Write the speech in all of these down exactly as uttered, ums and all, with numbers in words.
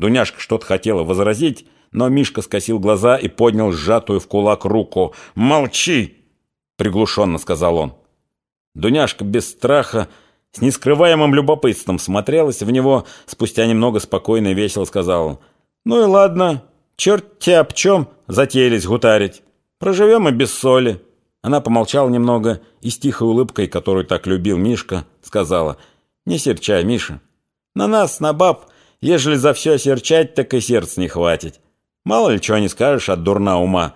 Дуняшка что-то хотела возразить, но Мишка скосил глаза и поднял сжатую в кулак руку. «Молчи!» — приглушенно сказал он. Дуняшка без страха, с нескрываемым любопытством смотрелась в него, спустя немного спокойно и весело сказала: «Ну и ладно, черт тебя об чем затеялись гутарить. Проживем и без соли». Она помолчала немного и с тихой улыбкой, которую так любил Мишка, сказала: «Не серчай, Миша. На нас, на баб, ежели за все серчать, так и сердца не хватит. Мало ли чего не скажешь от дурна ума.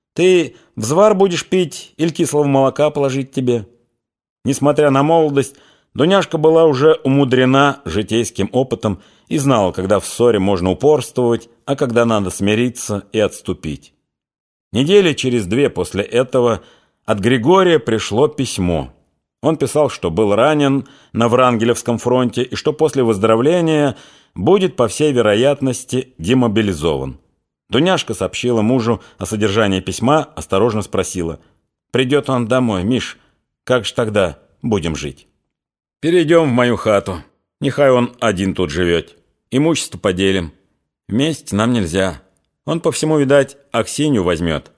Ты взвар будешь пить или кислого молока положить тебе?» Несмотря на молодость, Дуняшка была уже умудрена житейским опытом и знала, когда в ссоре можно упорствовать, а когда надо смириться и отступить. Недели через две после этого от Григория пришло письмо. Он писал, что был ранен на Врангелевском фронте и что после выздоровления будет, по всей вероятности, демобилизован. Дуняшка сообщила мужу о содержании письма, осторожно спросила: «Придет он домой, Миш, как же тогда будем жить?» «Перейдем в мою хату. Нехай он один тут живет. Имущество поделим. Вместе нам нельзя. Он по всему, видать, Аксинью возьмет.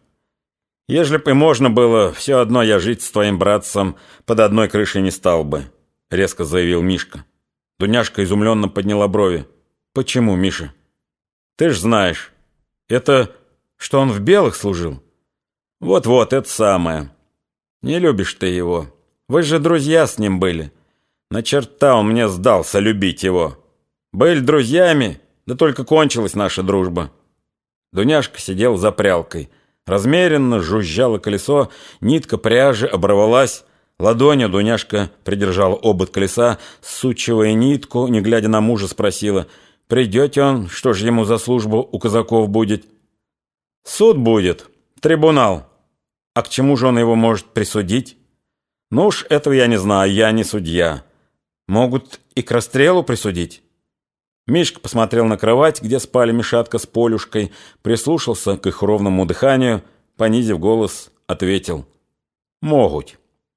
Ежели бы и можно было, все одно я жить с твоим братцем под одной крышей не стал бы», — резко заявил Мишка. Дуняшка изумленно подняла брови. «Почему, Миша? Ты ж знаешь, это что он в белых служил?» «Вот-вот, это самое. Не любишь ты его. Вы же друзья с ним были. На черта он мне сдался любить его. Были друзьями, да только кончилась наша дружба». Дуняшка сидела за прялкой. Размеренно жужжало колесо, нитка пряжи оборвалась. Ладонью Дуняшка придержала обод колеса, сучивая нитку, не глядя на мужа, спросила: «Придете он, что же ему за службу у казаков будет?» «Суд будет, трибунал. А к чему же он его может присудить?» «Ну уж этого я не знаю, я не судья. Могут и к расстрелу присудить». Мишка посмотрел на кровать, где спали Мишатка с Полюшкой, прислушался к их ровному дыханию, понизив голос, ответил: «Могут».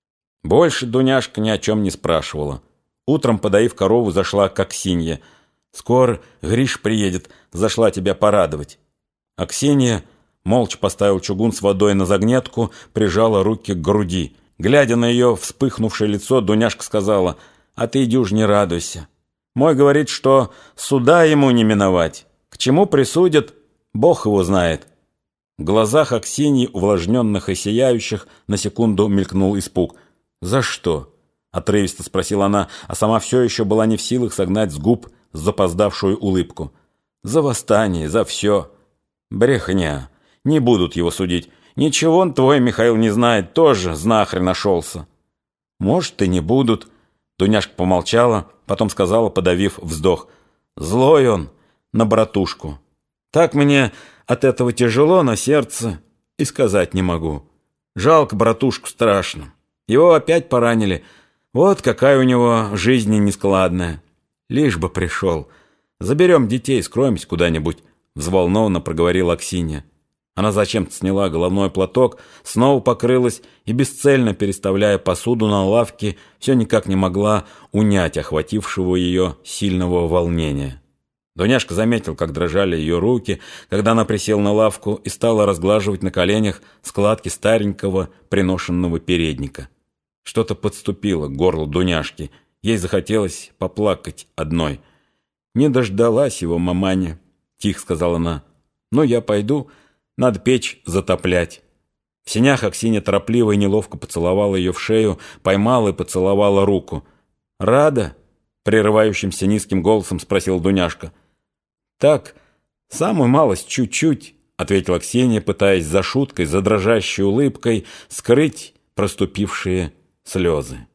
Больше Дуняшка ни о чем не спрашивала. Утром, подоив корову, зашла к Аксинье. «Скоро Гриш приедет, зашла тебя порадовать». Аксинья молча поставила чугун с водой на загнетку, прижала руки к груди. Глядя на ее вспыхнувшее лицо, Дуняшка сказала: «А ты, дюж, не радуйся. Мой говорит, что суда ему не миновать. К чему присудят, Бог его знает». В глазах Аксиньи, увлажненных и сияющих, на секунду мелькнул испуг. «За что?» — отрывисто спросила она, а сама все еще была не в силах согнать с губ запоздавшую улыбку. «За восстание, за все». «Брехня. Не будут его судить. Ничего он твой, Михаил, не знает, тоже знахарь нашелся». «Может, и не будут». Дуняшка помолчала, потом сказала, подавив вздох: «Злой он на братушку. Так мне от этого тяжело на сердце и сказать не могу. Жалко братушку страшно. Его опять поранили. Вот какая у него жизнь нескладная. Лишь бы пришел. Заберем детей, скроемся куда-нибудь», — взволнованно проговорила Аксинья. Она зачем-то сняла головной платок, снова покрылась и, бесцельно переставляя посуду на лавке, все никак не могла унять охватившего ее сильного волнения. Дуняшка заметил, как дрожали ее руки, когда она присела на лавку и стала разглаживать на коленях складки старенького приношенного передника. Что-то подступило к горлу Дуняшки. Ей захотелось поплакать одной. «Не дождалась его маманя», — тихо сказала она. «Ну, я пойду. Надо печь затоплять». В сенях Аксинья торопливо и неловко поцеловала ее в шею, поймала и поцеловала руку. «Рада?» — прерывающимся низким голосом спросила Дуняшка. «Так, самую малость, чуть-чуть», — ответила Ксения, пытаясь за шуткой, за дрожащей улыбкой скрыть проступившие слезы.